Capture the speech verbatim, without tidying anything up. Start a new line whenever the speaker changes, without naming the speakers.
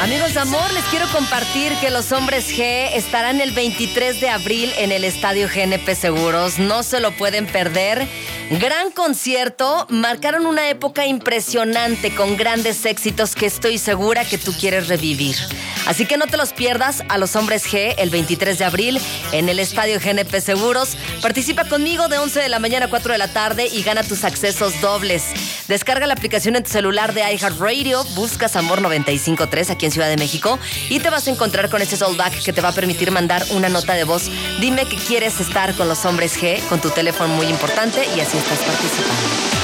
Amigos de amor, les quiero compartir que los Hombres G estarán el veintitrés de abril en el Estadio G N P Seguros. No se lo pueden perder. Gran concierto, marcaron una época impresionante con grandes éxitos que estoy segura que tú quieres revivir. Así que no te los pierdas a los Hombres G el veintitrés de abril en el Estadio G N P Seguros. Participa conmigo de once de la mañana a cuatro de la tarde y gana tus accesos dobles. Descarga la aplicación en tu celular de iHeartRadio, buscas Amor noventa y cinco punto tres aquí en Ciudad de México y te vas a encontrar con ese soundback que te va a permitir mandar una nota de voz. Dime que quieres estar con los Hombres G con tu teléfono muy importante y así estás participando.